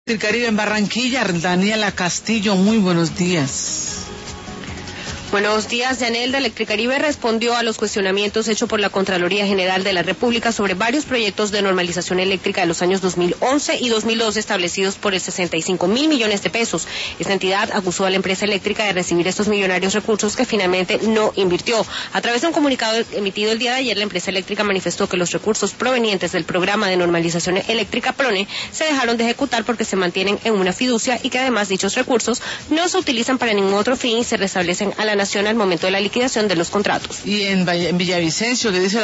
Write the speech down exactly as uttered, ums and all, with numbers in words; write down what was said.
El Caribe en Barranquilla, Daniela Castillo, muy buenos días. Buenos días, Yanelda. Electricaribe respondió a los cuestionamientos hechos por la Contraloría General de la República sobre varios proyectos de normalización eléctrica de los años dos mil once y dos mil doce establecidos por el sesenta y cinco mil millones de pesos. Esta entidad acusó a la empresa eléctrica de recibir estos millonarios recursos que finalmente no invirtió. A través de un comunicado emitido el día de ayer, la empresa eléctrica manifestó que los recursos provenientes del programa de normalización eléctrica PRONE se dejaron de ejecutar porque se mantienen en una fiducia y que además dichos recursos no se utilizan para ningún otro fin y se restablecen a la nación al momento de la liquidación de los contratos. Y en, en Villavicencio, que dice